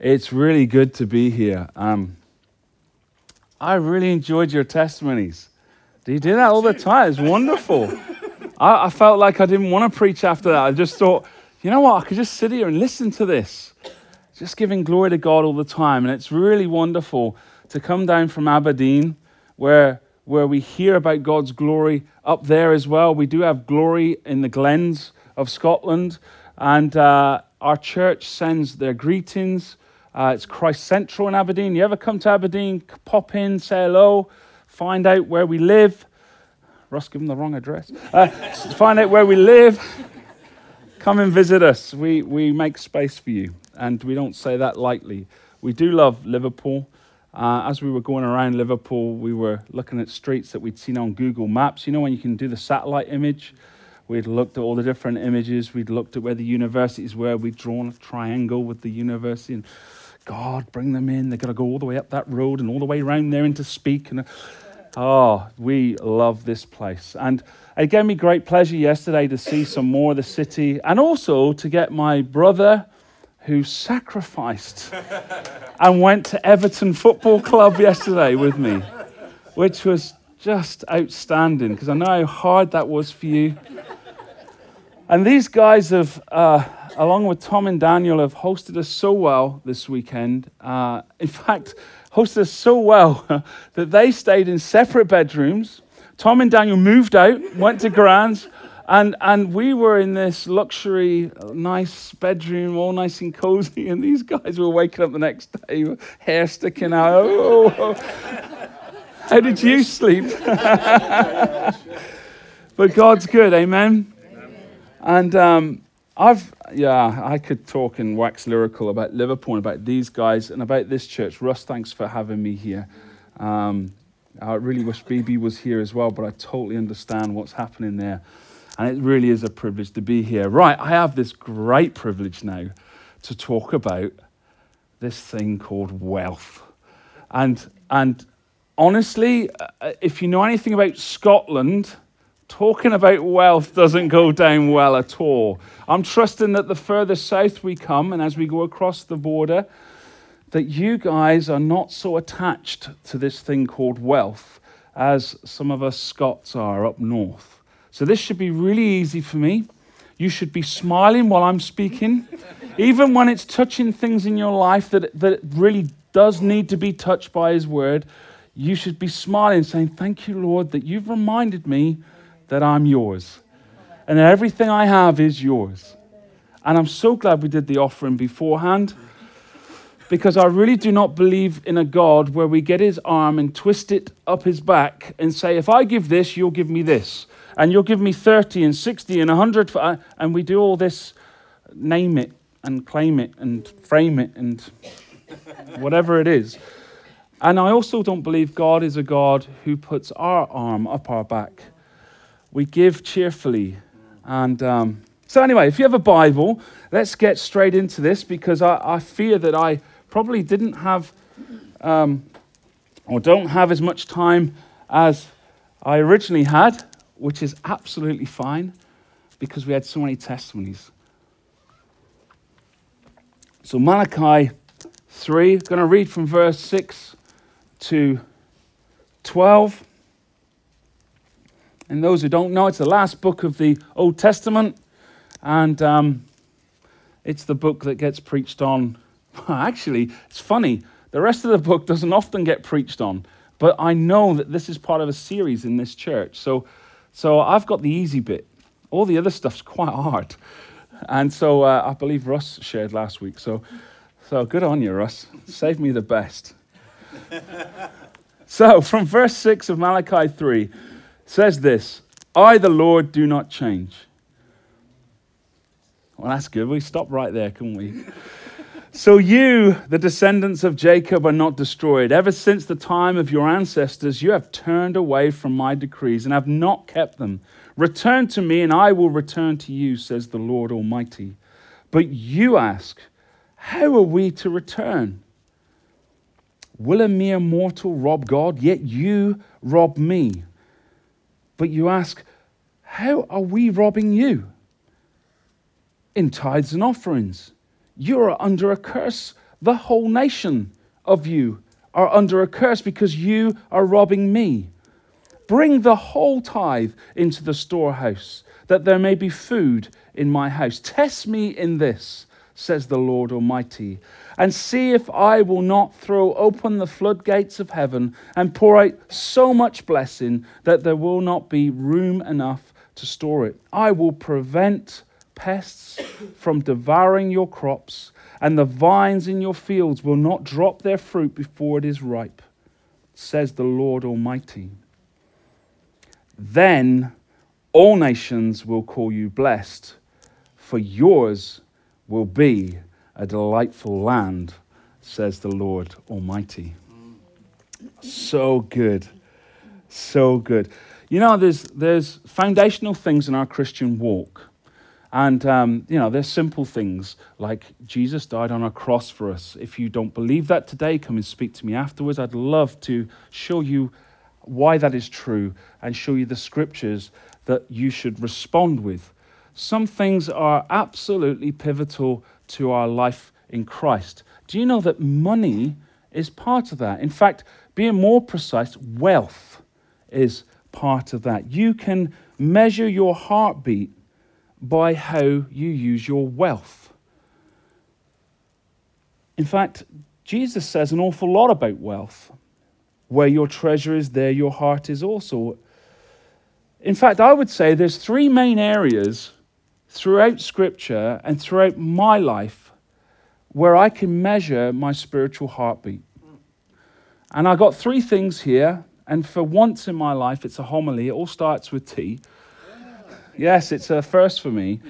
It's really good to be here. I really enjoyed your testimonies. Do you do that all the time? It's wonderful. I felt like I didn't want to preach after that. I just thought, you know what? I could just sit here and listen to this. Just giving glory to God all the time. And it's really wonderful to come down from Aberdeen where we hear about God's glory up there as well. We do have glory in the Glens of Scotland. And our church sends their greetings. It's Christ Central in Aberdeen. You ever come to Aberdeen, pop in, say hello, find out where we live. Russ, give them the wrong address. Find out where we live. Come and visit us. We make space for you, and we don't say that lightly. We do love Liverpool. As we were going around Liverpool, we were looking at streets that we'd seen on Google Maps. You know when you can do the satellite image? We'd looked at all the different images. We'd looked at where the universities were. We'd drawn a triangle with the university. And God, bring them in. They've got to go all the way up that road and all the way around there into Speak. And we love this place. And it gave me great pleasure yesterday to see some more of the city and also to get my brother who sacrificed and went to Everton Football Club yesterday with me, which was just outstanding because I know how hard that was for you. And these guys have, along with Tom and Daniel, have hosted us so well this weekend. In fact, hosted us so well that they stayed in separate bedrooms. Tom and Daniel moved out, went to Grands, and we were in this luxury, nice bedroom, all nice and cozy, and these guys were waking up the next day with hair sticking out. Oh. How did you sleep? But God's good, amen? And I could talk and wax lyrical about Liverpool and about these guys and about this church. Russ, thanks for having me here. I really wish BB was here as well, but I totally understand what's happening there. And it really is a privilege to be here. Right, I have this great privilege now to talk about this thing called wealth. And honestly, if you know anything about Scotland, talking about wealth doesn't go down well at all. I'm trusting that the further south we come, and as we go across the border, that you guys are not so attached to this thing called wealth as some of us Scots are up north. So this should be really easy for me. You should be smiling while I'm speaking, even when it's touching things in your life that really does need to be touched by His Word. You should be smiling, saying, "Thank you, Lord, that you've reminded me that I'm yours, and that everything I have is yours." And I'm so glad we did the offering beforehand, because I really do not believe in a God where we get His arm and twist it up His back and say, if I give this, you'll give me this, and you'll give me 30 and 60 and 100, and we do all this, name it and claim it and frame it and whatever it is. And I also don't believe God is a God who puts our arm up our back. We give cheerfully. And so anyway, if you have a Bible, let's get straight into this, because I fear that I probably didn't have or don't have as much time as I originally had, which is absolutely fine because we had so many testimonies. So Malachi 3, I'm going to read from verse 6 to 12. And those who don't know, it's the last book of the Old Testament, and it's the book that gets preached on. Actually, it's funny, the rest of the book doesn't often get preached on, but I know that this is part of a series in this church. So I've got the easy bit. All the other stuff's quite hard. And so I believe Russ shared last week. So good on you, Russ. Save me the best. So from verse 6 of Malachi 3, says this: I, the Lord, do not change. Well, that's good. We stop right there, couldn't we? So you, the descendants of Jacob, are not destroyed. Ever since the time of your ancestors, you have turned away from my decrees and have not kept them. Return to me, and I will return to you, says the Lord Almighty. But you ask, how are we to return? Will a mere mortal rob God? Yet you rob me. But you ask, how are we robbing you? In tithes and offerings. You are under a curse the whole nation of you are under a curse because you are robbing me. Bring the whole tithe into the storehouse, that there may be food in my house. Test me in this, says the Lord Almighty, and see if I will not throw open the floodgates of heaven and pour out so much blessing that there will not be room enough to store it. I will prevent pests from devouring your crops, and the vines in your fields will not drop their fruit before it is ripe, says the Lord Almighty. Then all nations will call you blessed, for yours will be a delightful land, says the Lord Almighty. So good. So good. You know, there's foundational things in our Christian walk. And, there's simple things like Jesus died on a cross for us. If you don't believe that today, come and speak to me afterwards. I'd love to show you why that is true and show you the scriptures that you should respond with. Some things are absolutely pivotal to our life in Christ. Do you know that money is part of that? In fact, being more precise, wealth is part of that. You can measure your heartbeat by how you use your wealth. In fact, Jesus says an awful lot about wealth. Where your treasure is, there your heart is also. In fact, I would say there's three main areas throughout Scripture and throughout my life where I can measure my spiritual heartbeat. And I got three things here, and for once in my life, it's a homily. It all starts with T. Yes, it's a first for me.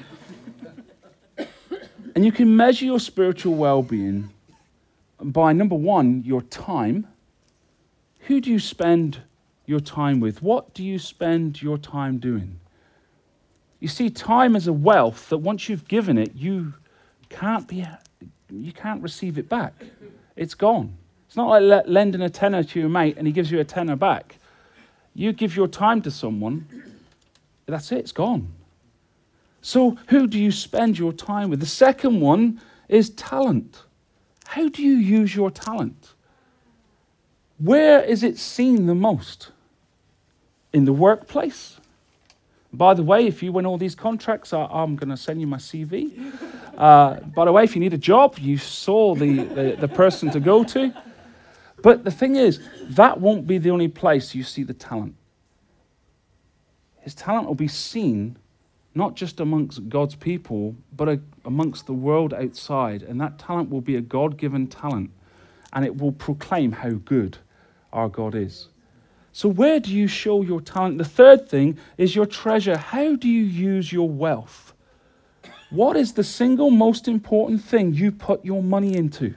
And you can measure your spiritual well-being by, number one, your time. Who do you spend your time with? What do you spend your time doing? You see, time is a wealth that once you've given it, you can't receive it back. It's gone. It's not like lending a tenner to your mate and he gives you a tenner back. You give your time to someone, that's it, it's gone. So who do you spend your time with? The second one is talent. How do you use your talent? Where is it seen the most? In the workplace? By the way, if you win all these contracts, I'm going to send you my CV. By the way, if you need a job, you saw the person to go to. But the thing is, that won't be the only place you see the talent. His talent will be seen not just amongst God's people, but amongst the world outside. And that talent will be a God-given talent. And it will proclaim how good our God is. So where do you show your talent? The third thing is your treasure. How do you use your wealth? What is the single most important thing you put your money into?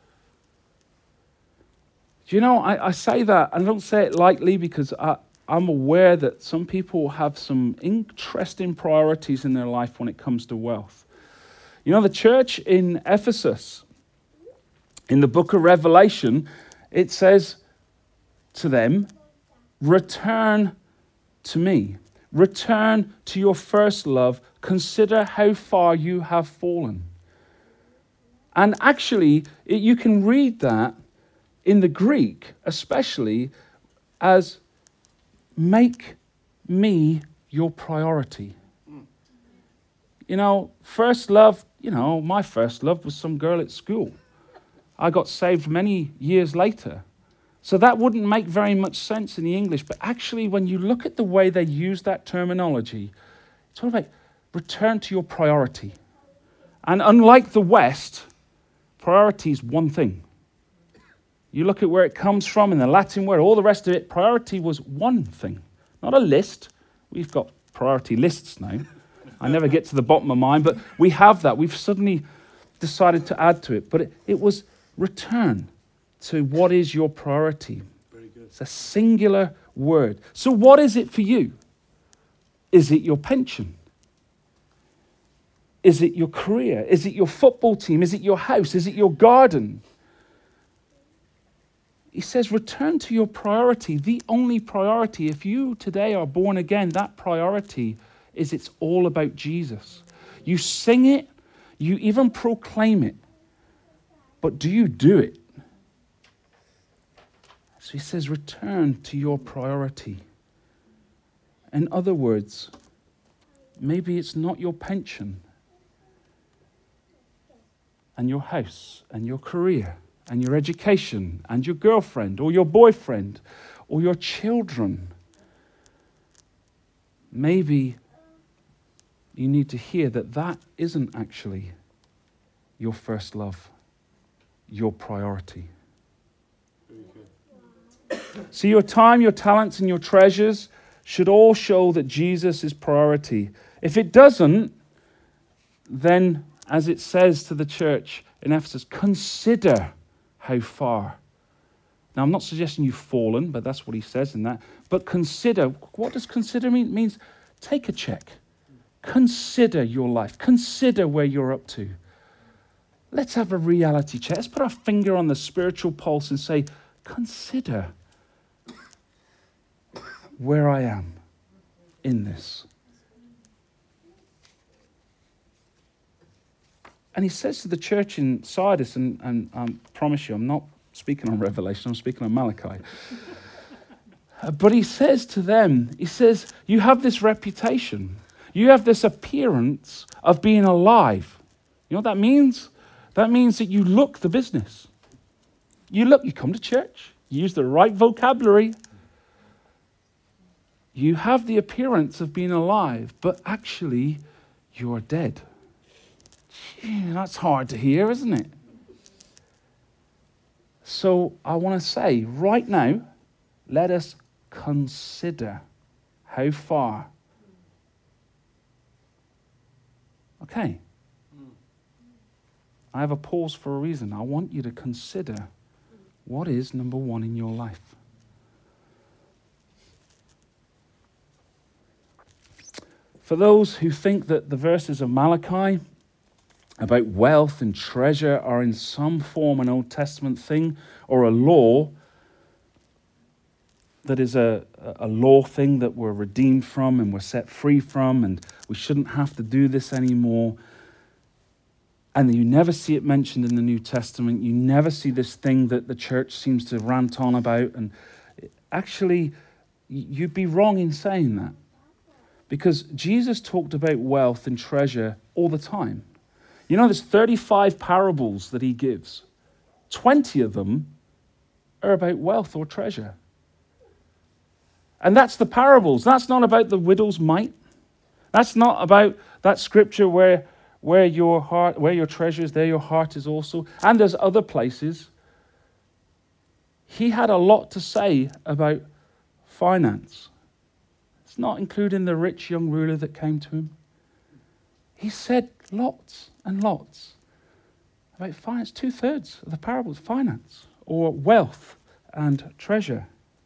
Do you know, I say that, and I don't say it lightly because I'm aware that some people have some interesting priorities in their life when it comes to wealth. You know, the church in Ephesus, in the book of Revelation, it says to them, return to me. Return to your first love. Consider how far you have fallen. And actually, you can read that in the Greek, especially, as make me your priority. You know, first love, my first love was some girl at school. I got saved many years later. So that wouldn't make very much sense in the English. But actually, when you look at the way they use that terminology, it's all about return to your priority. And unlike the West, priority is one thing. You look at where it comes from in the Latin word, all the rest of it, priority was one thing, not a list. We've got priority lists now. I never get to the bottom of mine, but we have that. We've suddenly decided to add to it. But it was return to what is your priority. Very good. It's a singular word. So what is it for you? Is it your pension? Is it your career? Is it your football team? Is it your house? Is it your garden? He says, return to your priority, the only priority. If you today are born again, that priority is it's all about Jesus. You sing it, you even proclaim it. But do you do it? So he says, return to your priority. In other words, maybe it's not your pension and your house and your career and your education and your girlfriend or your boyfriend or your children. Maybe you need to hear that that isn't actually your first love, your priority. See, your time, your talents, and your treasures should all show that Jesus is priority. If it doesn't, then, as it says to the church in Ephesus, consider how far. Now, I'm not suggesting you've fallen, but that's what he says in that. But consider, what does consider mean? It means take a check. Consider your life. Consider where you're up to. Let's have a reality check. Let's put our finger on the spiritual pulse and say, consider where I am in this. And he says to the church in Sardis, and I promise you, I'm not speaking on Revelation, I'm speaking on Malachi. But he says to them, he says, you have this reputation. You have this appearance of being alive. You know what that means? That means that you look the business. You come to church, you use the right vocabulary. You have the appearance of being alive, but actually you're dead. Gee, that's hard to hear, isn't it? So I want to say, right now, let us consider how far. Okay. I have a pause for a reason. I want you to consider what is number one in your life. For those who think that the verses of Malachi about wealth and treasure are in some form an Old Testament thing or a law that is a law thing that we're redeemed from and we're set free from and we shouldn't have to do this anymore, and you never see it mentioned in the New Testament, you never see this thing that the church seems to rant on about, and actually you'd be wrong in saying that. Because Jesus talked about wealth and treasure all the time. You know, there's 35 parables that he gives. 20 of them are about wealth or treasure. And that's the parables. That's not about the widow's mite. That's not about that scripture where your treasure is, there your heart is also. And there's other places. He had a lot to say about finance. It's not including the rich young ruler that came to him. He said lots and lots about finance. 2/3 of the parables, finance or wealth and treasure.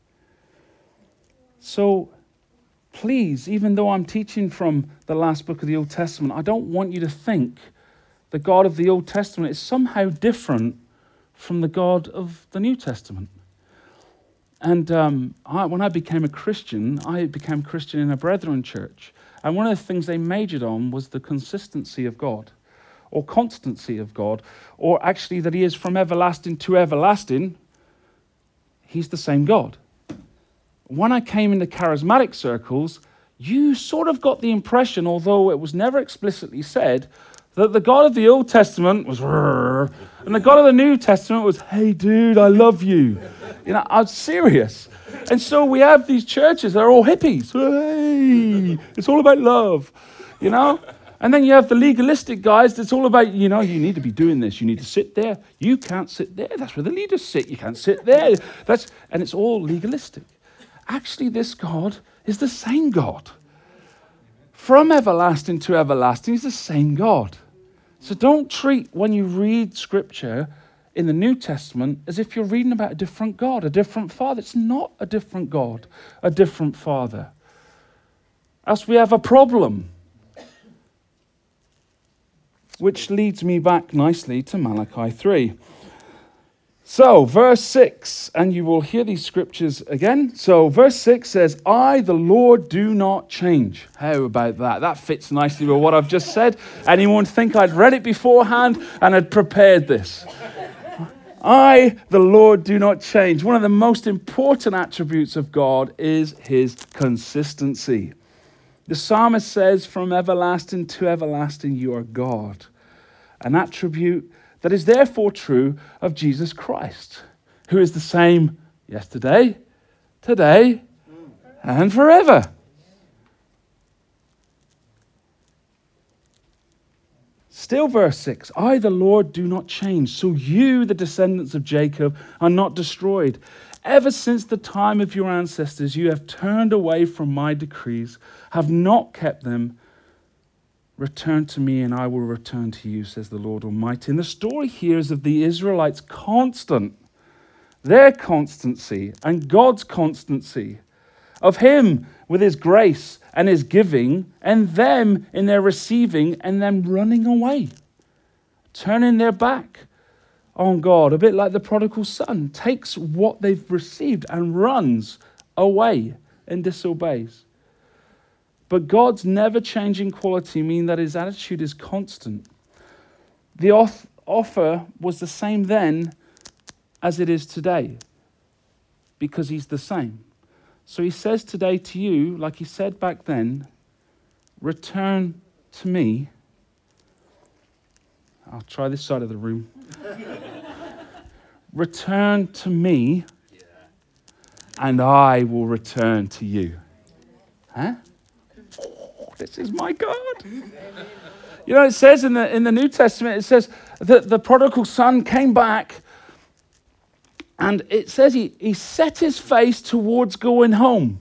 So please, even though I'm teaching from the last book of the Old Testament, I don't want you to think the God of the Old Testament is somehow different from the God of the New Testament. And when I became a Christian in a Brethren church. And one of the things they majored on was the consistency of God, or constancy of God, or actually that he is from everlasting to everlasting. He's the same God. When I came into charismatic circles, you sort of got the impression, although it was never explicitly said, that the God of the Old Testament was and the God of the New Testament was, hey dude, I love you. You know, I'm serious. And so we have these churches that are all hippies. Hey, it's all about love, you know? And then you have the legalistic guys that's all about, you know, you need to be doing this. You need to sit there. You can't sit there. That's where the leaders sit. You can't sit there. And it's all legalistic. Actually, this God is the same God. From everlasting to everlasting, he's the same God. So don't treat, when you read Scripture in the New Testament, as if you're reading about a different God, a different Father. It's not a different God, a different Father. Else we have a problem. Which leads me back nicely to Malachi 3. So, verse 6, and you will hear these scriptures again. So, verse 6 says, I, the Lord, do not change. How about that? That fits nicely with what I've just said. Anyone think I'd read it beforehand and had prepared this? I, the Lord, do not change. One of the most important attributes of God is his consistency. The psalmist says, from everlasting to everlasting, you are God. An attribute that is therefore true of Jesus Christ, who is the same yesterday, today, and forever. Still verse 6, I, the Lord, do not change. So you, the descendants of Jacob, are not destroyed. Ever since the time of your ancestors, you have turned away from my decrees, have not kept them. Return to me and I will return to you, says the Lord Almighty. And the story here is of the Israelites' their constancy and God's constancy, of him with his grace and his giving, and them in their receiving and them running away, turning their back on God, a bit like the prodigal son takes what they've received and runs away and disobeys. But God's never-changing quality means that his attitude is constant. The offer was the same then as it is today, because he's the same. So he says today to you, like he said back then, return to me. I'll try this side of the room. Return to me, and I will return to you. Huh? Oh, this is my God. You know, it says in the New Testament, it says that the prodigal son came back, and it says he set his face towards going home.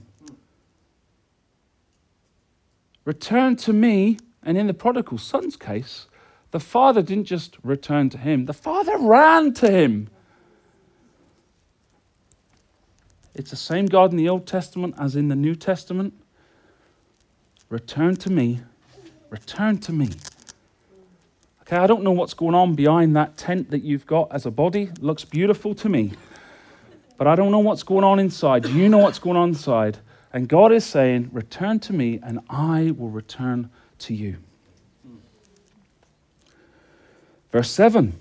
Return to me, and in the prodigal son's case, the father didn't just return to him, the father ran to him. It's the same God in the Old Testament as in the New Testament. Return to me. Return to me. Okay, I don't know what's going on behind that tent that you've got as a body. It looks beautiful to me. But I don't know what's going on inside. You know what's going on inside. And God is saying, return to me and I will return to you. Verse 7.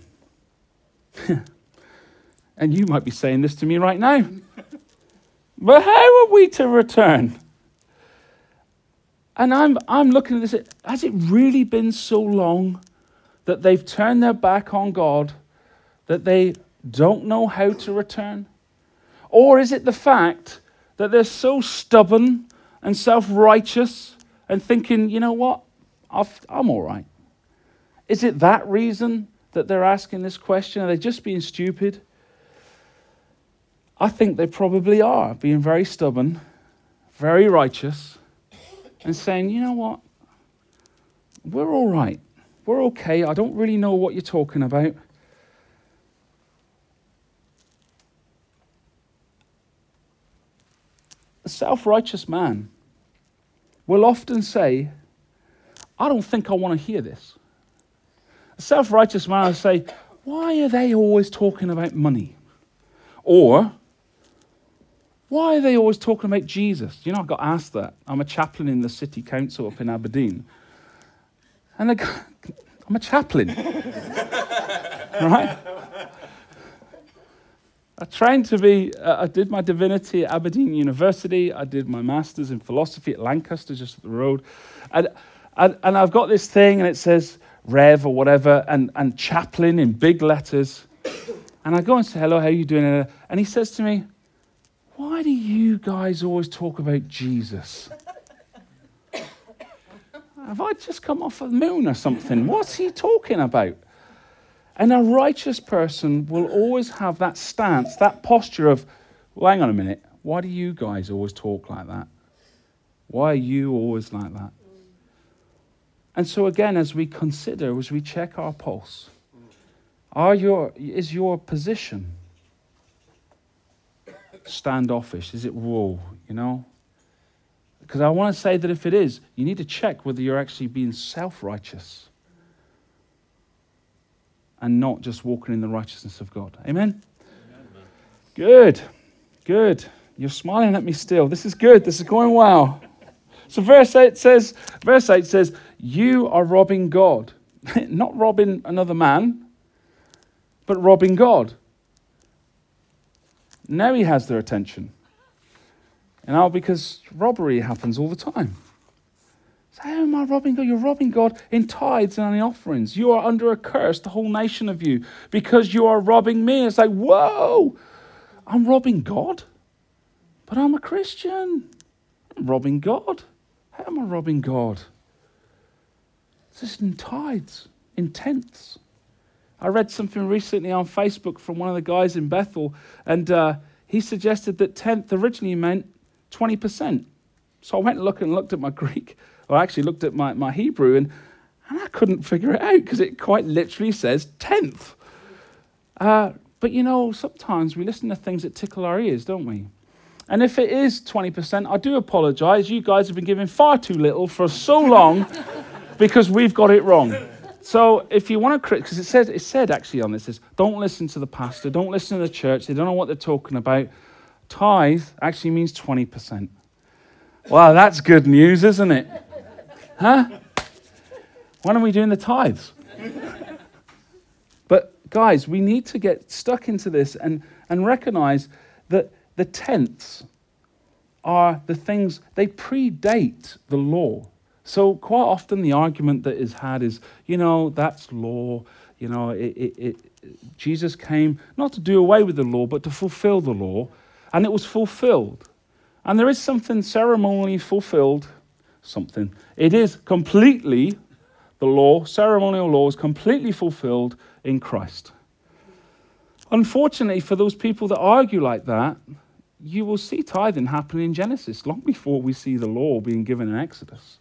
And you might be saying this to me right now. But how are we to return? And I'm looking at this. Has it really been so long that they've turned their back on God that they don't know how to return? Or is it the fact that they're so stubborn and self-righteous and thinking, you know what, I'm all right? Is it that reason that they're asking this question? Are they just being stupid? I think they probably are, being very stubborn, very righteous, and saying, you know what, we're all right. We're okay. I don't really know what you're talking about. A self-righteous man will often say, I don't think I want to hear this. A self-righteous man will say, why are they always talking about money? Or, why are they always talking about Jesus? You know, I got asked that. I'm a chaplain in the city council up in Aberdeen. And I'm a chaplain. Right? I did my divinity at Aberdeen University. I did my master's in philosophy at Lancaster, just up the road. And I've got this thing, and it says Rev or whatever, and chaplain in big letters. And I go and say, hello, how are you doing? And he says to me, why do you guys always talk about Jesus? Have I just come off the moon or something? What's he talking about? And a righteous person will always have that stance, that posture of, well, hang on a minute, why do you guys always talk like that? Why are you always like that? And so again, as we consider, as we check our pulse, is your position standoffish? Is it whoa, you know? Because I want to say that if it is, you need to check whether you're actually being self-righteous and not just walking in the righteousness of God. Amen? Amen. Good. You're smiling at me still. This is good. This is going well. So verse 8 says, you are robbing God. Not robbing another man, but robbing God. Now he has their attention. Because robbery happens all the time. So how am I robbing God? You're robbing God in tithes and in offerings. You are under a curse, the whole nation of you, because you are robbing me. It's like, whoa, I'm robbing God? But I'm a Christian. I'm robbing God. How am I robbing God? It's just in tithes, in tenths. I read something recently on Facebook from one of the guys in Bethel, and he suggested that tenth originally meant 20%. So I went and looked at my Greek, or actually looked at my Hebrew, and I couldn't figure it out because it quite literally says tenth. But sometimes we listen to things that tickle our ears, don't we? And if it is 20%, I do apologize. You guys have been giving far too little for so long because we've got it wrong. So if you want to because it said actually on this, don't listen to the pastor, don't listen to the church, they don't know what they're talking about. Tithe actually means 20%. Wow, that's good news, isn't it? Huh? When are we doing the tithes? But guys, we need to get stuck into this and recognize that the tenths are the things, they predate the law. So quite often the argument that is had is, that's law. Jesus came not to do away with the law, but to fulfill the law. And it was fulfilled. And there is something ceremonially fulfilled. It is completely, the law, ceremonial law is completely fulfilled in Christ. Unfortunately, for those people that argue like that, you will see tithing happening in Genesis long before we see the law being given in Exodus.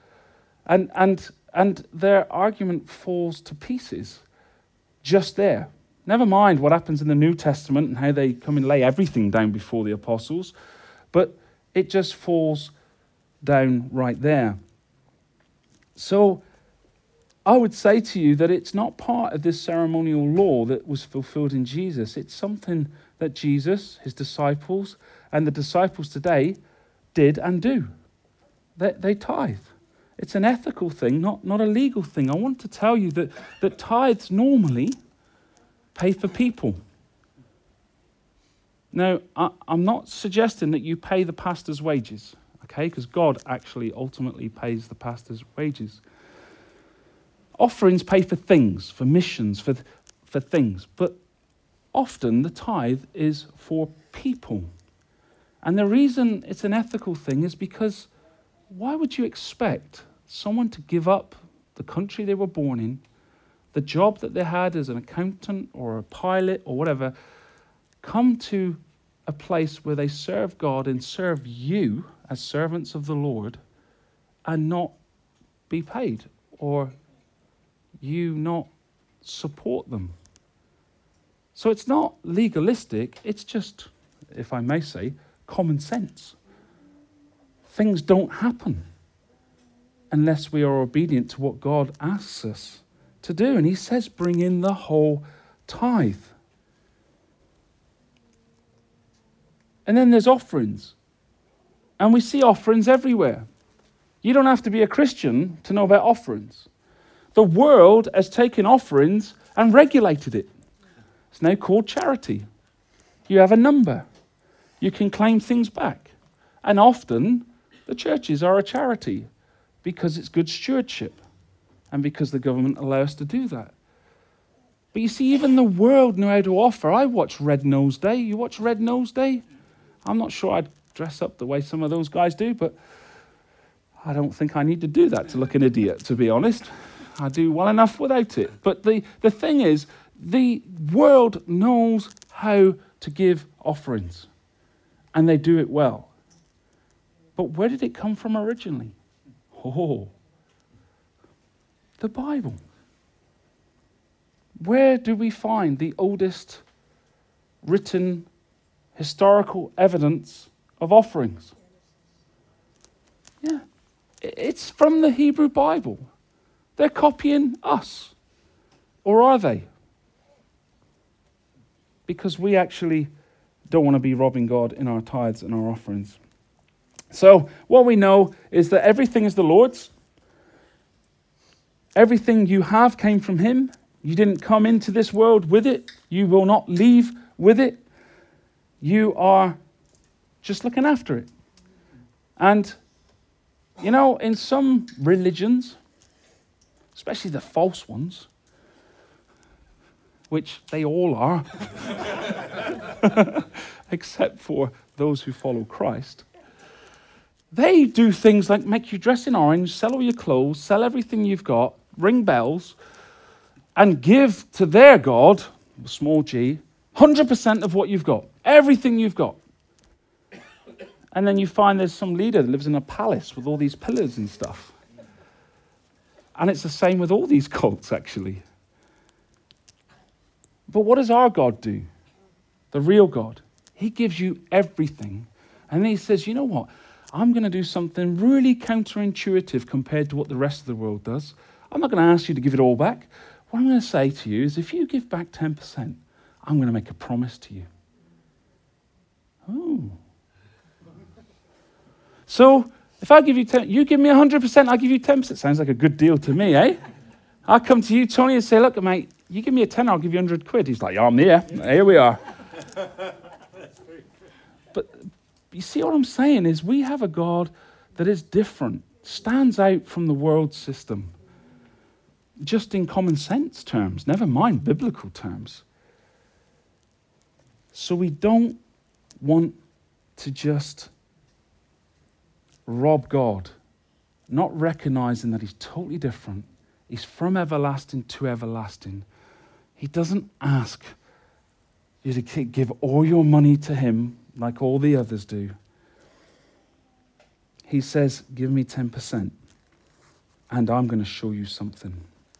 And their argument falls to pieces just there. Never mind what happens in the New Testament and how they come and lay everything down before the apostles, but it just falls down right there. So I would say to you that it's not part of this ceremonial law that was fulfilled in Jesus. It's something that Jesus, his disciples, and the disciples today did and do. They tithe. It's an ethical thing, not a legal thing. I want to tell you that tithes normally pay for people. Now, I'm not suggesting that you pay the pastor's wages, okay? Because God actually ultimately pays the pastor's wages. Offerings pay for things, for missions, for things. But often the tithe is for people. And the reason it's an ethical thing is because why would you expect someone to give up the country they were born in, the job that they had as an accountant or a pilot or whatever, come to a place where they serve God and serve you as servants of the Lord and not be paid, or you not support them? So it's not legalistic, it's just, if I may say, common sense. Things don't happen unless we are obedient to what God asks us to do. And he says, bring in the whole tithe. And then there's offerings. And we see offerings everywhere. You don't have to be a Christian to know about offerings. The world has taken offerings and regulated it. It's now called charity. You have a number. You can claim things back. And often, the churches are a charity because it's good stewardship and because the government allows us to do that. But you see, even the world know how to offer. I watch Red Nose Day. You watch Red Nose Day? I'm not sure I'd dress up the way some of those guys do, but I don't think I need to do that to look an idiot, to be honest. I do well enough without it. But the thing is, the world knows how to give offerings, and they do it well. But where did it come from originally? Oh, the Bible. Where do we find the oldest written historical evidence of offerings? Yeah, it's from the Hebrew Bible. They're copying us. Or are they? Because we actually don't want to be robbing God in our tithes and our offerings. So what we know is that everything is the Lord's. Everything you have came from him. You didn't come into this world with it. You will not leave with it. you are just looking after it. And, you know, in some religions, especially the false ones, which they all are, except for those who follow Christ, they do things like make you dress in orange, sell all your clothes, sell everything you've got, ring bells, and give to their God, small g, 100% of what you've got, everything you've got. And then you find there's some leader that lives in a palace with all these pillars and stuff. And it's the same with all these cults, actually. But what does our God do? The real God. He gives you everything. And then he says, you know what? I'm going to do something really counterintuitive compared to what the rest of the world does. I'm not going to ask you to give it all back. What I'm going to say to you is if you give back 10%, I'm going to make a promise to you. Oh. So if I give you 10, you give me 100%, I give you 10%. Sounds like a good deal to me, eh? I come to you, Tony, and say, look, mate, you give me a 10, I'll give you 100 quid. He's like, yeah, I'm here. Here we are. But you see what I'm saying is we have a God that is different, stands out from the world system, just in common sense terms, never mind biblical terms. So we don't want to just rob God, not recognizing that he's totally different. He's from everlasting to everlasting. He doesn't ask you to give all your money to him like all the others do. He says, give me 10% and I'm going to show you something.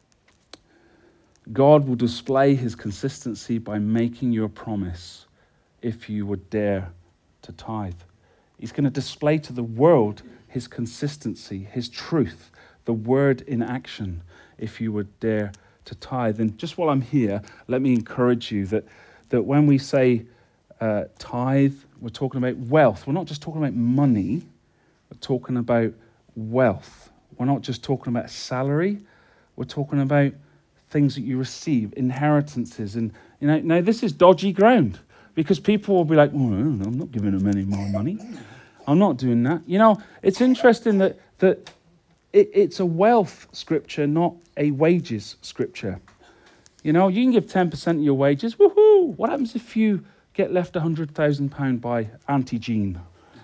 God will display his consistency by making you a promise if you would dare to tithe. He's going to display to the world his consistency, his truth, the word in action, if you would dare to tithe. And just while I'm here, let me encourage you that when we say tithe, we're talking about wealth. We're not just talking about money, we're talking about wealth. We're not just talking about salary, we're talking about things that you receive, inheritances. And you know, now this is dodgy ground because people will be like, well, I'm not giving them any more money. I'm not doing that. You know, it's interesting that it's a wealth scripture, not a wages scripture. You know, you can give 10% of your wages. Woohoo! What happens if you get left £100,000 by Auntie Jean?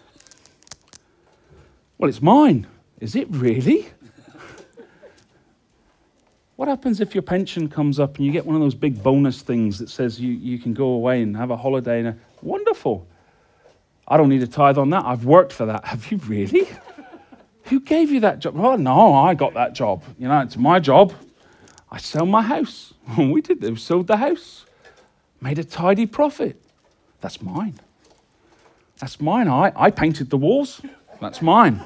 Well, it's mine. Is it really? What happens if your pension comes up and you get one of those big bonus things that says you can go away and have a holiday? Wonderful. I don't need a tithe on that. I've worked for that. Have you really? Who gave you that job? Oh, no, I got that job. You know, it's my job. I sell my house. We did. We sold the house. Made a tidy profit. That's mine. That's mine. I painted the walls. That's mine.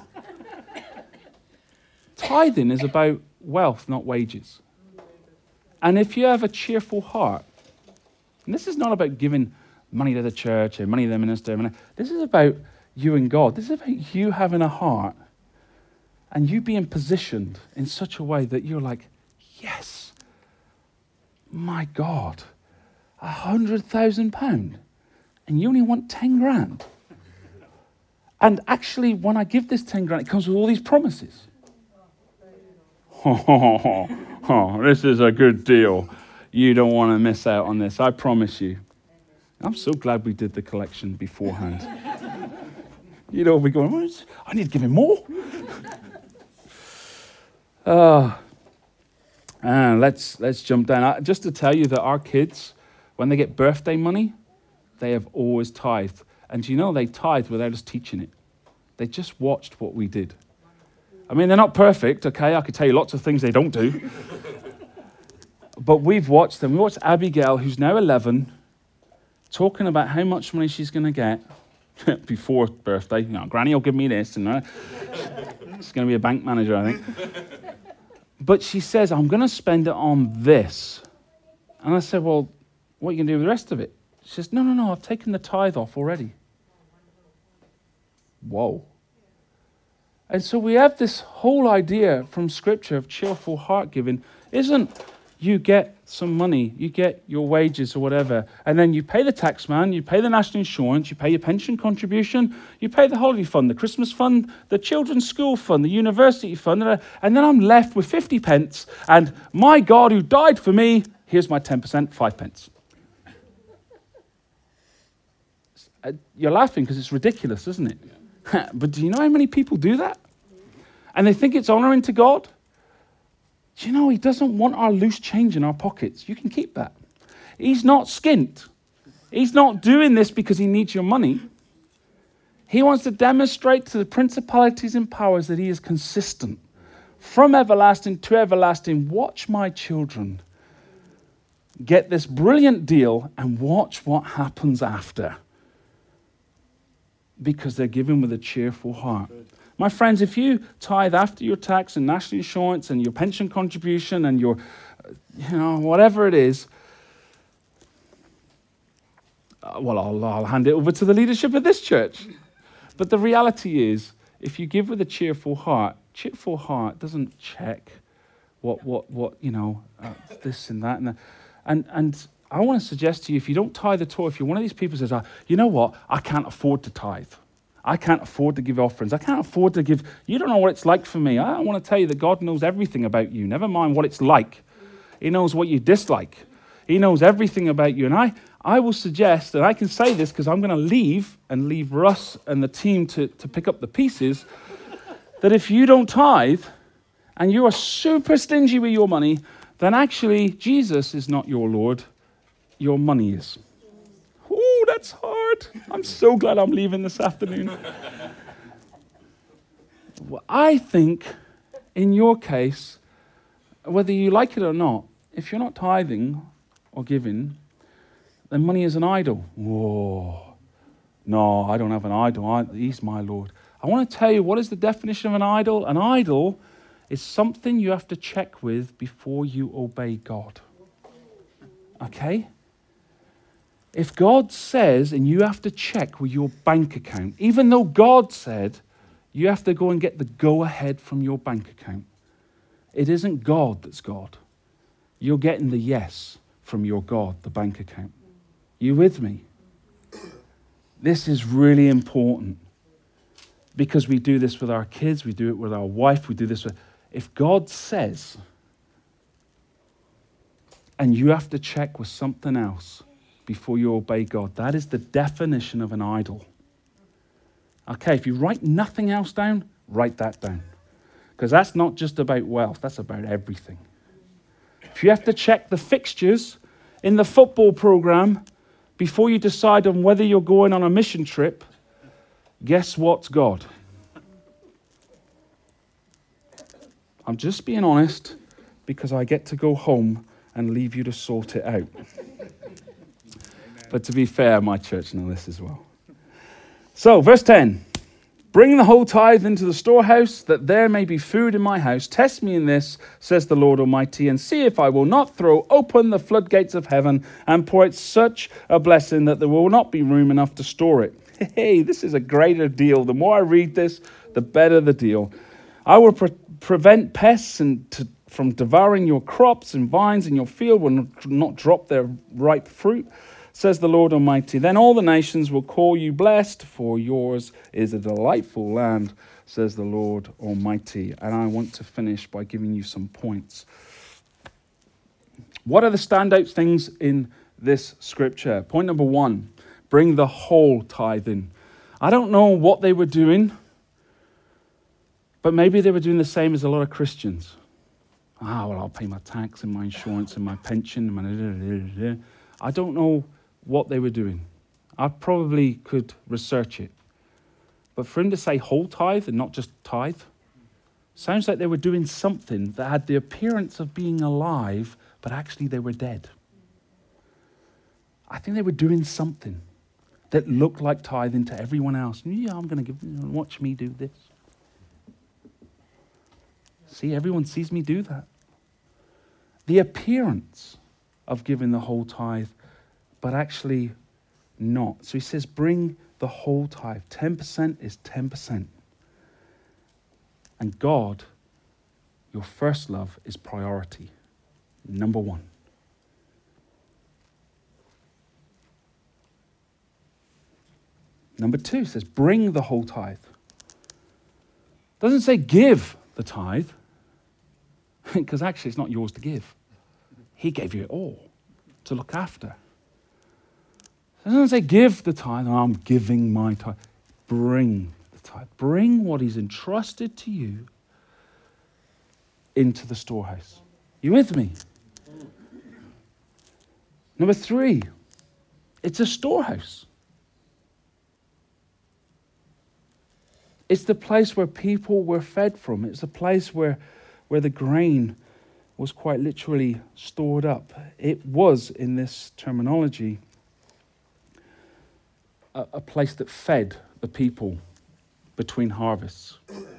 Tithing is about wealth, not wages. And if you have a cheerful heart, and this is not about giving money to the church or money to the minister, this is about you and God. This is about you having a heart and you being positioned in such a way that you're like, yes, my God, £100,000 and you only want 10 grand. And actually, when I give this 10 grand, it comes with all these promises. This is a good deal. You don't want to miss out on this, I promise you. I'm so glad we did the collection beforehand. You know, we're going, I need to give him more. Let's jump down. Just to tell you that our kids, when they get birthday money, they have always tithed. And you know, they tithed without us teaching it. They just watched what we did. I mean, they're not perfect, okay? I could tell you lots of things they don't do. But we've watched them. We watched Abigail, who's now 11, talking about how much money she's going to get before birthday. You know, Granny will give me this. And she's going to be a bank manager, I think. But she says, I'm going to spend it on this. And I said, well, what are you going to do with the rest of it? She says, no, I've taken the tithe off already. Whoa. And so we have this whole idea from Scripture of cheerful heart giving isn't you get some money, you get your wages or whatever, and then you pay the tax man, you pay the national insurance, you pay your pension contribution, you pay the holiday fund, the Christmas fund, the children's school fund, the university fund, and then I'm left with 50 pence, and my God who died for me, here's my 10%, 5 pence. You're laughing because it's ridiculous, isn't it? But do you know how many people do that? And they think it's honoring to God? Do you know he doesn't want our loose change in our pockets? You can keep that. He's not skint. He's not doing this because he needs your money. He wants to demonstrate to the principalities and powers that he is consistent. From everlasting to everlasting, watch my children get this brilliant deal and watch what happens after. Because they're given with a cheerful heart. My friends, if you tithe after your tax and national insurance and your pension contribution and your, whatever it is, I'll hand it over to the leadership of this church. But the reality is, if you give with a cheerful heart doesn't check what this and that and that. And I want to suggest to you, if you don't tithe at all, if you're one of these people who says, you know what, I can't afford to tithe. I can't afford to give offerings. I can't afford to give. You don't know what it's like for me. I want to tell you that God knows everything about you. Never mind what it's like. He knows what you dislike. He knows everything about you. And I will suggest, and I can say this because I'm going to leave Russ and the team to pick up the pieces, that if you don't tithe and you are super stingy with your money, then actually Jesus is not your Lord. Your money is. Oh, that's hard. I'm so glad I'm leaving this afternoon. Well, I think, in your case, whether you like it or not, if you're not tithing or giving, then money is an idol. Whoa. No, I don't have an idol. He's my Lord. I want to tell you, what is the definition of an idol? An idol is something you have to check with before you obey God. Okay? If God says, and you have to check with your bank account, even though God said you have to go and get the go-ahead from your bank account, it isn't God that's God. You're getting the yes from your God, the bank account. You with me? This is really important because we do this with our kids, we do it with our wife, we do this with... If God says, and you have to check with something else before you obey God, that is the definition of an idol. Okay, if you write nothing else down, write that down. Because that's not just about wealth, that's about everything. If you have to check the fixtures in the football program before you decide on whether you're going on a mission trip, guess what's God? I'm just being honest because I get to go home and leave you to sort it out. But to be fair, my church know this as well. So, verse 10. Bring the whole tithe into the storehouse, that there may be food in my house. Test me in this, says the Lord Almighty, and see if I will not throw open the floodgates of heaven and pour out such a blessing that there will not be room enough to store it. Hey, this is a greater deal. The more I read this, the better the deal. I will prevent pests from devouring your crops, and vines in your field will not drop their ripe fruit, says the Lord Almighty. Then all the nations will call you blessed, for yours is a delightful land, says the Lord Almighty. And I want to finish by giving you some points. What are the standout things in this scripture? Point number 1, bring the whole tithe in. I don't know what they were doing, but maybe they were doing the same as a lot of Christians. I'll pay my tax and my insurance and my pension. And I don't know what they were doing. I probably could research it. But for him to say whole tithe and not just tithe, sounds like they were doing something that had the appearance of being alive, but actually they were dead. I think they were doing something that looked like tithing to everyone else. Yeah, I'm going to watch me do this. See, everyone sees me do that. The appearance of giving the whole tithe, but actually not. So he says, bring the whole tithe. 10% is 10%. And God, your first love, is priority. Number one. Number two says, bring the whole tithe. Doesn't say give the tithe, because actually it's not yours to give. He gave you it all to look after. It doesn't say give the tithe, oh, I'm giving my tithe. Bring the tithe. Bring what he's entrusted to you into the storehouse. You with me? Number three, it's a storehouse. It's the place where people were fed from. It's the place where the grain was quite literally stored up. It was, in this terminology, a place that fed the people between harvests.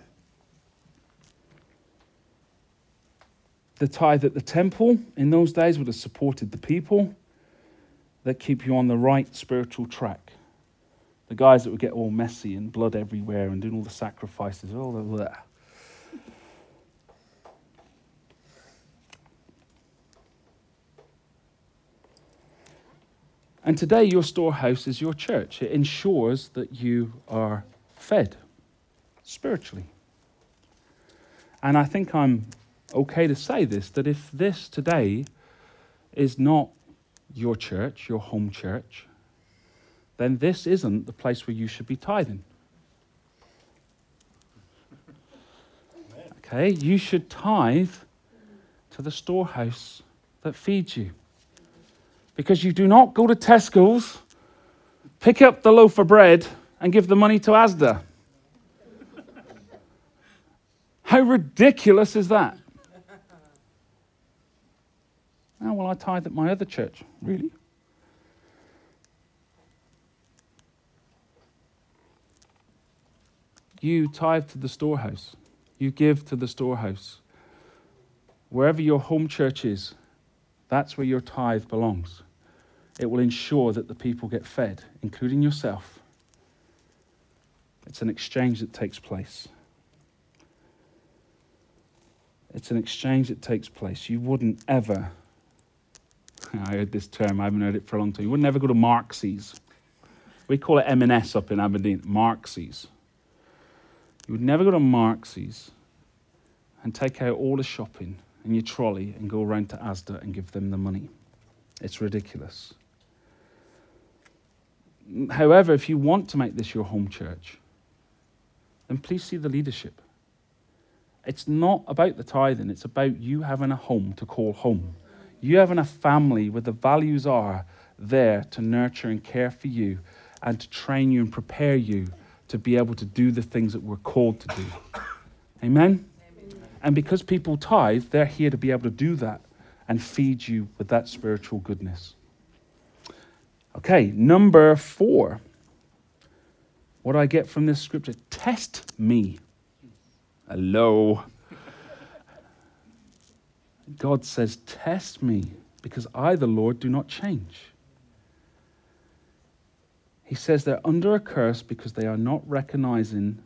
The tithe at the temple in those days would have supported the people that keep you on the right spiritual track. The guys that would get all messy and blood everywhere and doing all the sacrifices, all of that. And today your storehouse is your church. It ensures that you are fed spiritually. And I think I'm okay to say this, that if this today is not your church, your home church, then this isn't the place where you should be tithing. Okay, you should tithe to the storehouse that feeds you. Because you do not go to Tesco's, pick up the loaf of bread, and give the money to Asda. How ridiculous is that? Oh, well, I tithe at my other church. Really? You tithe to the storehouse. You give to the storehouse. Wherever your home church is, that's where your tithe belongs. It will ensure that the people get fed, including yourself. It's an exchange that takes place. It's an exchange that takes place. You wouldn't ever, I heard this term, I haven't heard it for a long time, you wouldn't ever go to Marxies. We call it M&S up in Aberdeen, Marxies. You would never go to Marxies and take out all the shopping in your trolley and go around to Asda and give them the money. It's ridiculous. However, if you want to make this your home church, then please see the leadership. It's not about the tithing, it's about you having a home to call home. You having a family where the values are there to nurture and care for you and to train you and prepare you to be able to do the things that we're called to do. Amen? And because people tithe, they're here to be able to do that and feed you with that spiritual goodness. Okay, number 4. What do I get from this scripture? Test me. Hello. God says, test me, because I, the Lord, do not change. He says they're under a curse because they are not recognizing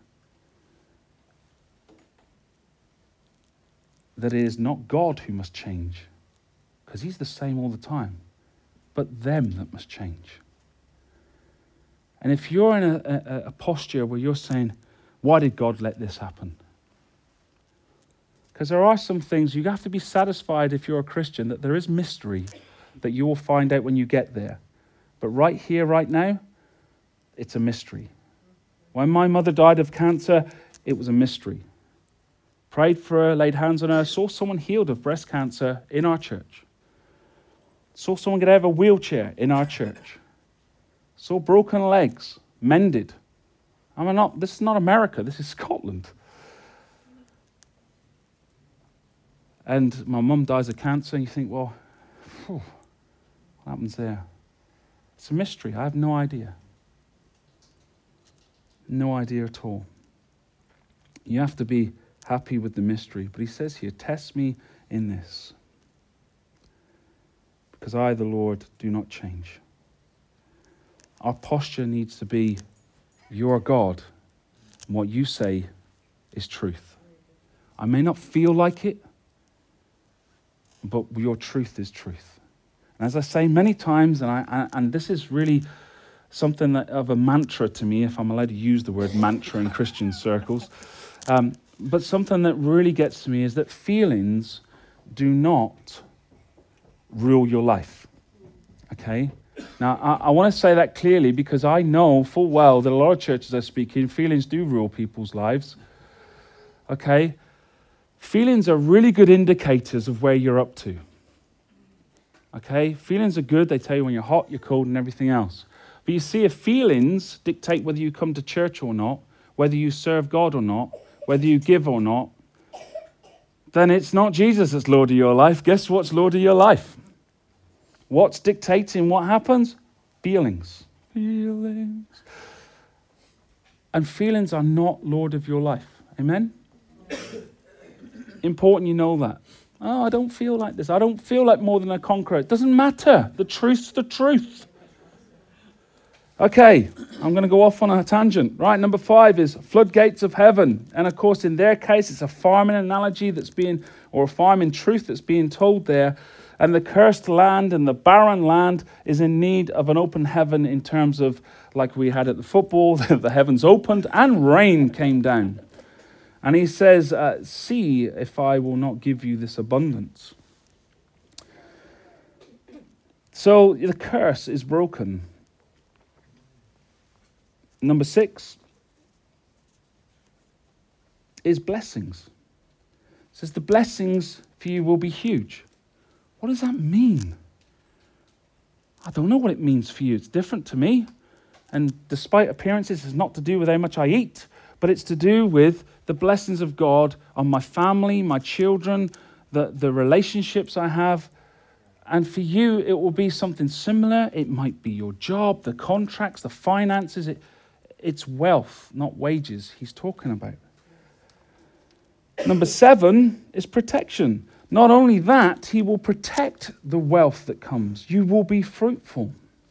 that it is not God who must change, because he's the same all the time, but them that must change. And if you're in a posture where you're saying, why did God let this happen? Because there are some things you have to be satisfied if you're a Christian that there is mystery that you will find out when you get there. But right here, right now, it's a mystery. When my mother died of cancer, it was a mystery. Prayed for her, laid hands on her, saw someone healed of breast cancer in our church. Saw someone get out of a wheelchair in our church. Saw broken legs mended. This is not America, this is Scotland. And my mum dies of cancer, and you think, well, what happens there? It's a mystery. I have no idea. No idea at all. You have to be happy with the mystery. But he says here, test me in this, because I, the Lord, do not change. Our posture needs to be, you're God, and what you say is truth. I may not feel like it. but your truth is truth. And as I say many times, and this is really something of a mantra to me, if I'm allowed to use the word mantra in Christian circles, but something that really gets to me is that feelings do not rule your life. Okay? Now, I want to say that clearly because I know full well that a lot of churches I speak in, feelings do rule people's lives. Okay? Feelings are really good indicators of where you're up to. Okay? Feelings are good. They tell you when you're hot, you're cold, and everything else. But you see, if feelings dictate whether you come to church or not, whether you serve God or not, whether you give or not, then it's not Jesus that's Lord of your life. Guess what's Lord of your life? What's dictating what happens? Feelings. Feelings. And feelings are not Lord of your life. Amen? Important you know that. Oh, I don't feel like this. I don't feel like more than a conqueror. It doesn't matter. The truth's the truth. Okay, I'm going to go off on a tangent. Right, number 5 is floodgates of heaven. And of course, in their case, it's a farming analogy or a farming truth that's being told there. And the cursed land and the barren land is in need of an open heaven in terms of, like we had at the football, the heavens opened and rain came down. And he says, see if I will not give you this abundance. So the curse is broken. Number 6 is blessings. It says the blessings for you will be huge. What does that mean? I don't know what it means for you. It's different to me. And despite appearances, it's not to do with how much I eat, but it's to do with the blessings of God on my family, my children, the relationships I have. And for you, it will be something similar. It might be your job, the contracts, the finances. It's wealth, not wages he's talking about. Number 7 is protection. Not only that, he will protect the wealth that comes. You will be fruitful.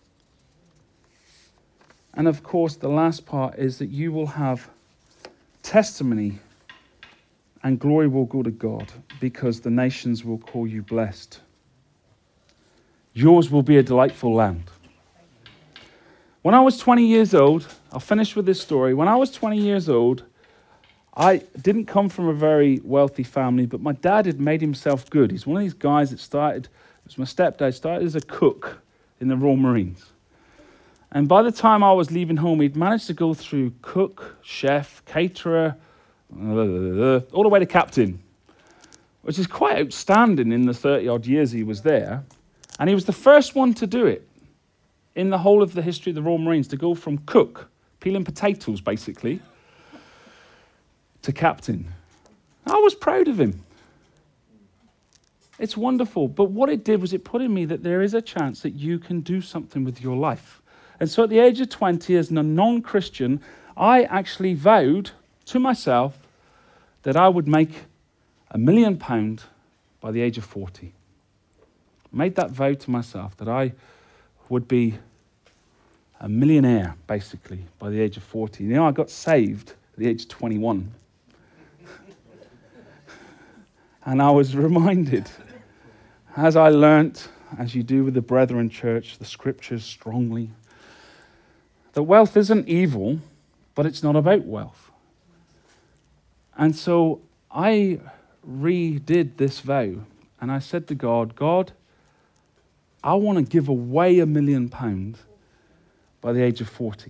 And of course, the last part is that you will have testimony and glory will go to God because the nations will call you blessed. Yours will be a delightful land. When I was 20 years old, I'll finish with this story. When I was 20 years old, I didn't come from a very wealthy family, but my dad had made himself good. He's one of these guys that it was my stepdad, started as a cook in the Royal Marines. And by the time I was leaving home, he'd managed to go through cook, chef, caterer, all the way to captain, which is quite outstanding in the 30-odd years he was there. And he was the first one to do it in the whole of the history of the Royal Marines, to go from cook, peeling potatoes basically, to captain. I was proud of him. It's wonderful. But what it did was it put in me that there is a chance that you can do something with your life. And so at the age of 20, as a non-Christian, I actually vowed to myself that I would make £1 million by the age of 40. I made that vow to myself that I would be a millionaire, basically, by the age of 40. You know, I got saved at the age of 21. And I was reminded, as I learnt, as you do with the Brethren Church, the scriptures strongly, that wealth isn't evil, but it's not about wealth. And so I redid this vow, and I said to God, God, I want to give away £1 million by the age of 40.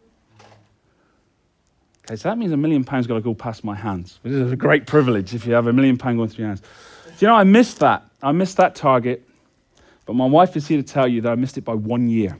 Okay, so that means £1 million got to go past my hands, which is a great privilege if you have £1 million going through your hands. Do you know, I missed that. I missed that target, but my wife is here to tell you that I missed it by 1 year.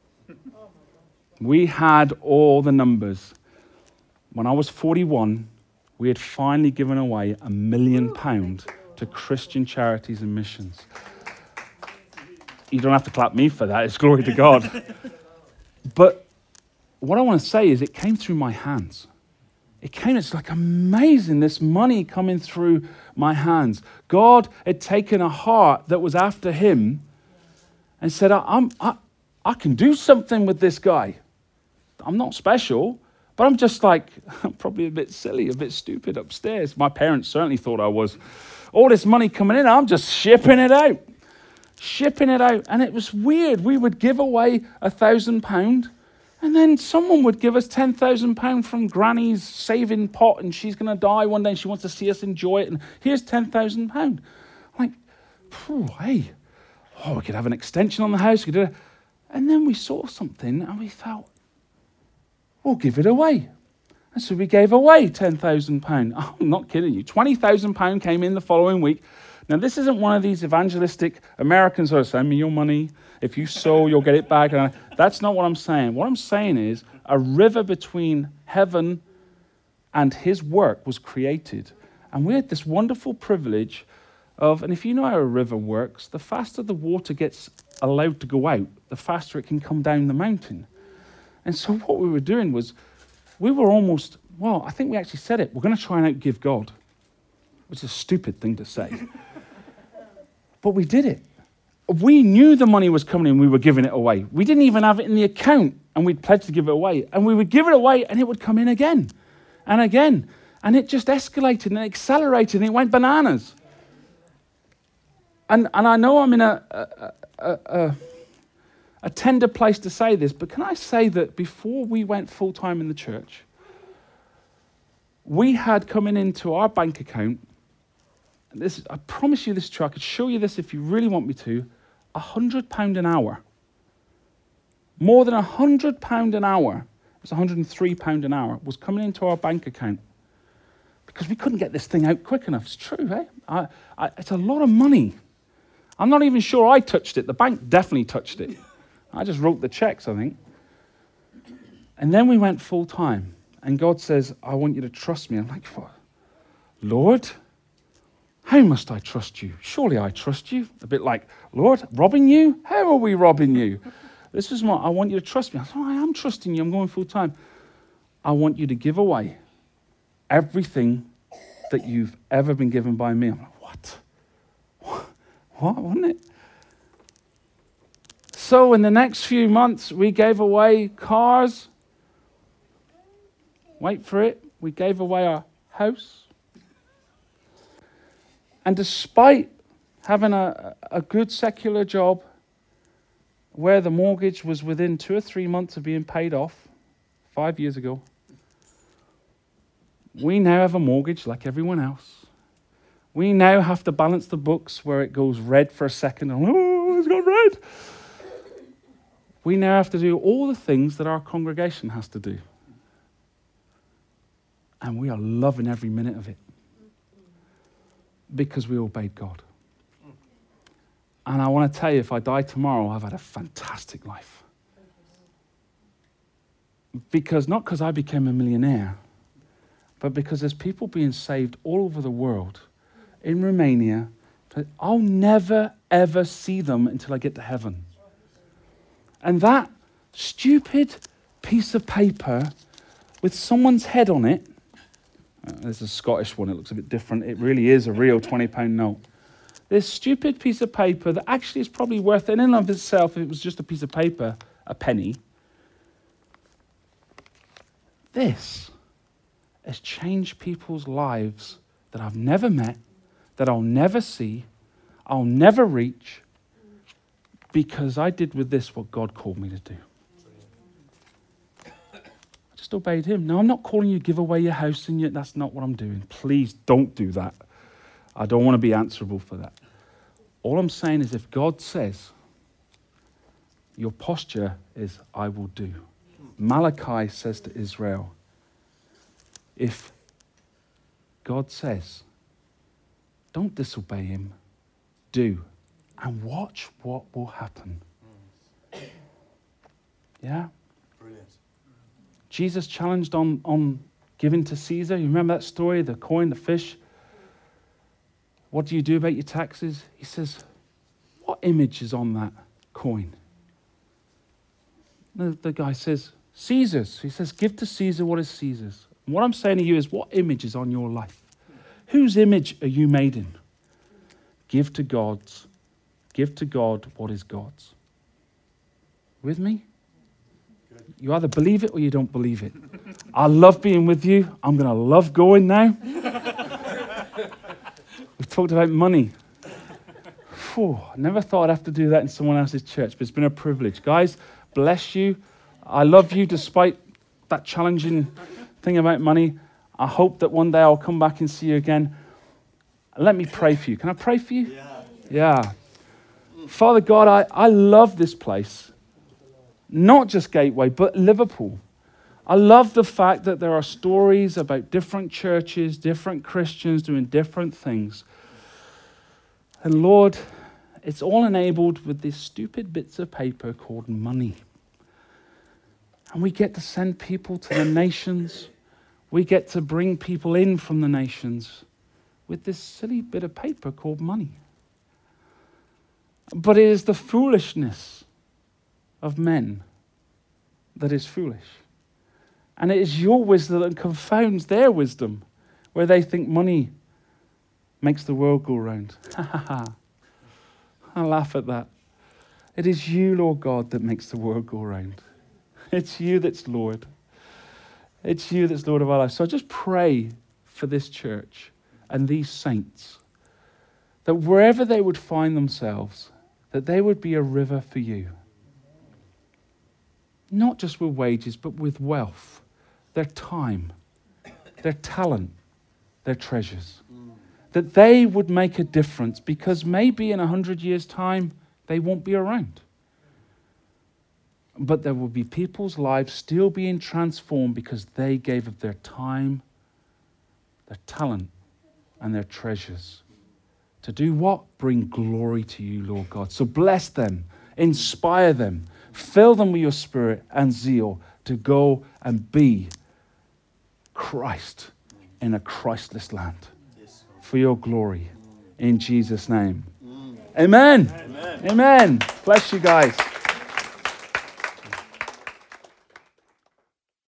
We had all the numbers. When I was 41, we had finally given away £1 million to Christian charities and missions. You don't have to clap me for that. It's glory to God. But what I want to say is it came through my hands. It's like amazing, this money coming through my hands. God had taken a heart that was after him and said, I can do something with this guy. I'm not special, but I'm just like, probably a bit silly, a bit stupid upstairs. My parents certainly thought I was all this money coming in, I'm just shipping it out. And it was weird. We would give away £1,000, and then someone would give us £10,000 from Granny's saving pot, and she's going to die one day, and she wants to see us enjoy it, and here's £10,000. Like, hey, we could have an extension on the house. We could do it. And then we saw something, and we thought, we'll give it away. And so we gave away £10,000. Oh, I'm not kidding you. £20,000 came in the following week. Now, this isn't one of these evangelistic Americans who are send me your money. If you sow, you'll get it back. That's not what I'm saying. What I'm saying is a river between heaven and his work was created. And we had this wonderful privilege of, and if you know how a river works, the faster the water gets allowed to go out, the faster it can come down the mountain. And so what we were doing was, we were almost, I think we actually said it, we're going to try and outgive God, which is a stupid thing to say. But we did it. We knew the money was coming in, we were giving it away. We didn't even have it in the account, and we'd pledged to give it away. And we would give it away, and it would come in again and again. And it just escalated and accelerated, and it went bananas. And I know I'm in a tender place to say this, but can I say that before we went full-time in the church, we had coming into our bank account, I promise you this is true, I could show you this if you really want me to, £100 an hour. More than £100 an hour, it was £103 an hour, was coming into our bank account because we couldn't get this thing out quick enough. It's true, eh? It's a lot of money. I'm not even sure I touched it. The bank definitely touched it. I just wrote the checks, I think. And then we went full time. And God says, I want you to trust me. I'm like, what? Lord, how must I trust you? Surely I trust you. A bit like, Lord, robbing you? How are we robbing you? This is what I want you to trust me. I said, I am trusting you. I'm going full time. I want you to give away everything that you've ever been given by me. I'm like, what? What, wasn't it? So in the next few months, we gave away cars. Wait for it. We gave away our house. And despite having a good secular job where the mortgage was within 2 or 3 months of being paid off 5 years ago, we now have a mortgage like everyone else. We now have to balance the books where it goes red for a second. And, it's got red. We now have to do all the things that our congregation has to do. And we are loving every minute of it. Because we obeyed God. And I want to tell you, if I die tomorrow, I've had a fantastic life. Not because I became a millionaire, but because there's people being saved all over the world. In Romania, I'll never, ever see them until I get to heaven. And that stupid piece of paper with someone's head on it, there's a Scottish one, it looks a bit different. It really is a real £20 note. This stupid piece of paper that actually is probably worth, in and of itself, if it was just a piece of paper, a penny. This has changed people's lives that I've never met, that I'll never see, I'll never reach, because I did with this what God called me to do. I just obeyed him. Now, I'm not calling you to give away your house, and that's not what I'm doing. Please don't do that. I don't want to be answerable for that. All I'm saying is if God says, your posture is, I will do. Malachi says to Israel, if God says, don't disobey him, do. And watch what will happen. Yeah? Brilliant. Jesus challenged on giving to Caesar. You remember that story, the coin, the fish? What do you do about your taxes? He says, what image is on that coin? The guy says, Caesar's. He says, give to Caesar what is Caesar's. And what I'm saying to you is, what image is on your life? Whose image are you made in? Give to God's. Give to God what is God's. With me? Good. You either believe it or you don't believe it. I love being with you. I'm going to love going now. We've talked about money. Phew, I never thought I'd have to do that in someone else's church, but it's been a privilege. Guys, bless you. I love you despite that challenging thing about money. I hope that one day I'll come back and see you again. Let me pray for you. Can I pray for you? Yeah. Father God, I love this place. Not just Gateway, but Liverpool. I love the fact that there are stories about different churches, different Christians doing different things. And Lord, it's all enabled with these stupid bits of paper called money. And we get to send people to the nations. We get to bring people in from the nations with this silly bit of paper called money. But it is the foolishness of men that is foolish. And it is your wisdom that confounds their wisdom, where they think money makes the world go round. I laugh at that. It is you, Lord God, that makes the world go round. It's you that's Lord. It's you that's Lord of our lives. So I just pray for this church and these saints, that wherever they would find themselves, that they would be a river for you. Not just with wages, but with wealth, their time, their talent, their treasures. That they would make a difference, because maybe in 100 years' time, they won't be around. But there will be people's lives still being transformed because they gave of their time, their talent, and their treasures. To do what? Bring glory to you, Lord God. So bless them, inspire them, fill them with your spirit and zeal to go and be Christ in a Christless land. For your glory. In Jesus' name. Amen. Amen. Bless you guys.